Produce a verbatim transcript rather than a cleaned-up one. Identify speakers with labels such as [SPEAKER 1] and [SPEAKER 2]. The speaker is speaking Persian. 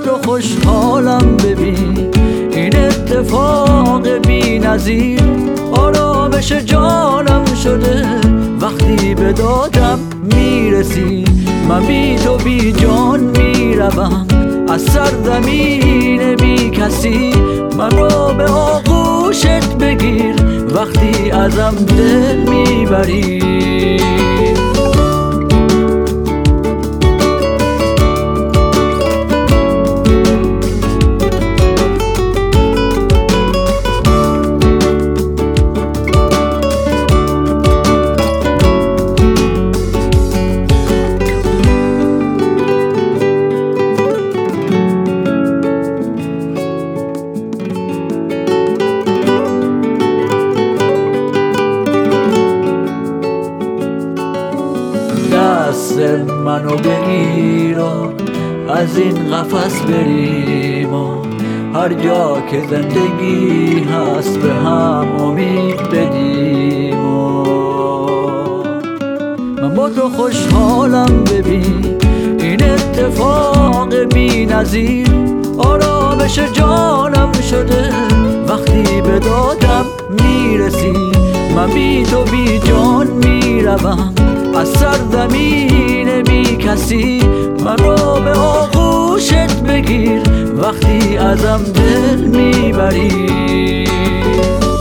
[SPEAKER 1] تو خوشحالم ببین این اتفاق بی نظیر. آرامش جانم شده وقتی به دادم میرسی. من بی تو بی جان میروم از سرزمین بی کسی. من رو به آغوشت بگیر وقتی ازم دل میبری. دست منو بگیر و از این قفس بریم و هر جا که زندگی هست به هم امید بدیم. و من با تو خوشحالم ببین این اتفاق بی نظیر. آرامش جانم شده وقتی به دادم میرسی. من بی تو بی جان میروم از سرزمین بی کسی. من رو به آغوشت بگیر وقتی ازم دل میبری.